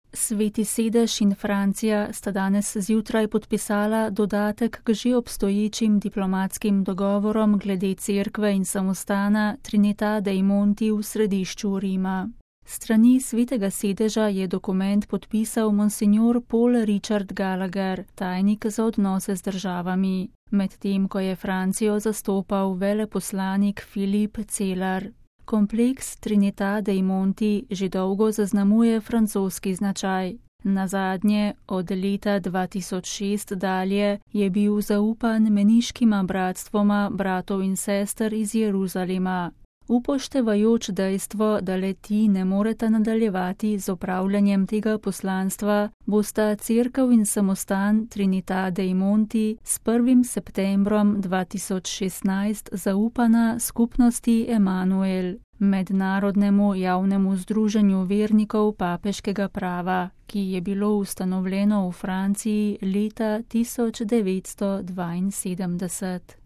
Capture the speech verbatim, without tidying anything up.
Sveti sedež in Francija sta danes zjutraj podpisala dodatek k že obstoječim diplomatskim dogovorom glede cerkve in samostana Trinità dei Monti v središču Rima. Strani Svetega sedeža je dokument podpisal monsignor Paul Richard Gallagher, tajnik za odnose z državami, medtem ko je Francijo zastopal veleposlanik Filip Celar. Kompleks Trinità dei Monti že dolgo zaznamuje francoski značaj. Nazadnje, od leta dva tisoč šest dalje, je bil zaupan meniškima bratstvoma bratov in sester iz Jeruzalema. Upoštevajoč dejstvo, da le ti ne moreta nadaljevati z opravljanjem tega poslanstva, bosta cerkev in samostan Trinità dei Monti s prvim septembrom dva tisoč šestnajst zaupana skupnosti Emanuel, mednarodnemu javnemu združenju vernikov papeškega prava, ki je bilo ustanovljeno v Franciji leta tisoč devetsto dvainsedemdeset.